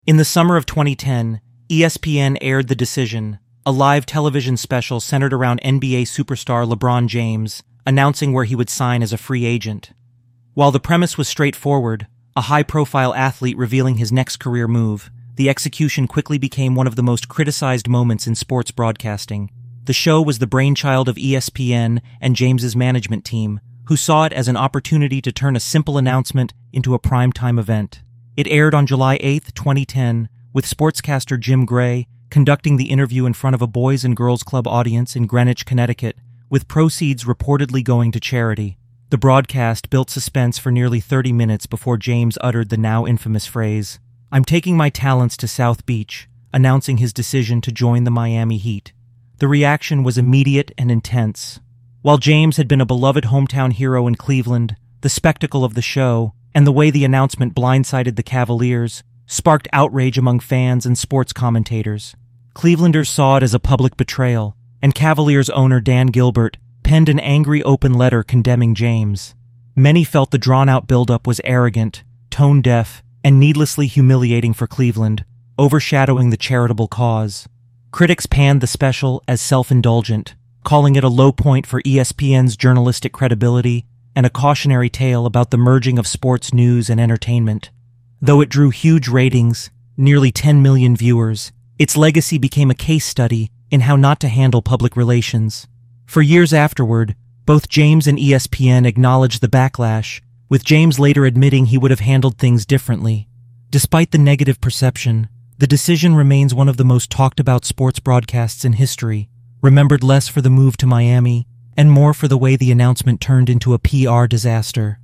In the summer of 2010, ESPN aired The Decision, a live television special centered around NBA superstar LeBron James, announcing where he would sign as a free agent. While the premise was straightforward, a high-profile athlete revealing his next career move, the execution quickly became one of the most criticized moments in sports broadcasting. The show was the brainchild of ESPN and James's management team, who saw it as an opportunity to turn a simple announcement into a primetime event. It aired on July 8, 2010, with sportscaster Jim Gray conducting the interview in front of a Boys and Girls Club audience in Greenwich, Connecticut, with proceeds reportedly going to charity. The broadcast built suspense for nearly 30 minutes before James uttered the now infamous phrase, "I'm taking my talents to South Beach," announcing his decision to join the Miami Heat. The reaction was immediate and intense. While James had been a beloved hometown hero in Cleveland, the spectacle of the show, and the way the announcement blindsided the Cavaliers, sparked outrage among fans and sports commentators. Clevelanders saw it as a public betrayal, and Cavaliers owner Dan Gilbert penned an angry open letter condemning James. Many felt the drawn-out buildup was arrogant, tone-deaf, and needlessly humiliating for Cleveland, overshadowing the charitable cause. Critics panned the special as self-indulgent, calling it a low point for ESPN's journalistic credibility and a cautionary tale about the merging of sports news and entertainment. Though it drew huge ratings, nearly 10 million viewers, its legacy became a case study in how not to handle public relations. For years afterward, both James and ESPN acknowledged the backlash, with James later admitting he would have handled things differently. Despite the negative perception, The Decision remains one of the most talked about sports broadcasts in history, remembered less for the move to Miami and more for the way the announcement turned into a PR disaster.